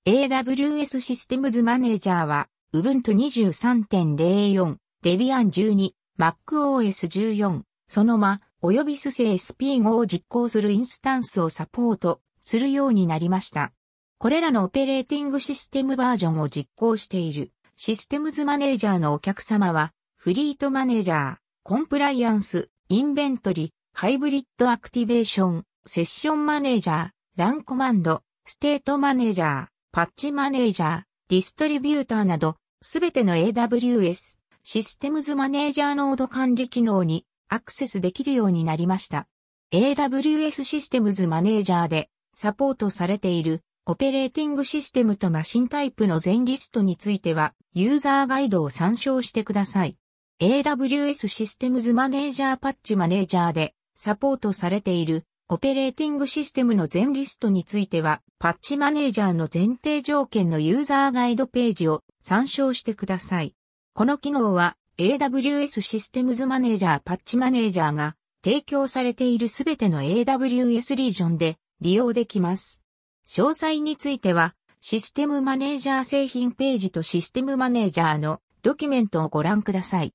AWS システムズマネージャーは Ubuntu 23.04、Debian 12、MacOS 14、そのま、および SUSE SP5 を実行するインスタンスをサポートするようになりました。これらのオペレーティングシステムバージョンを実行しているシステムズマネージャーのお客様は、フリートマネージャー、コンプライアンス、インベントリ、ハイブリッドアクティベーション、セッションマネージャー、ランコマンド、ステートマネージャー、パッチマネージャー、ディストリビューターなど、すべての AWS、システムズマネージャーノード管理機能にアクセスできるようになりました。AWS システムズマネージャーでサポートされているオペレーティングシステムとマシンタイプの全リストについては、ユーザーガイドを参照してください。AWS システムズマネージャーパッチマネージャーでサポートされているオペレーティングシステムの全リストについては、パッチマネージャーの前提条件のユーザーガイドページを参照してください。この機能は AWS システムズマネージャーパッチマネージャーが提供されているすべての AWS リージョンで利用できます。詳細については、システムマネージャー製品ページとシステムマネージャーのドキュメントをご覧ください。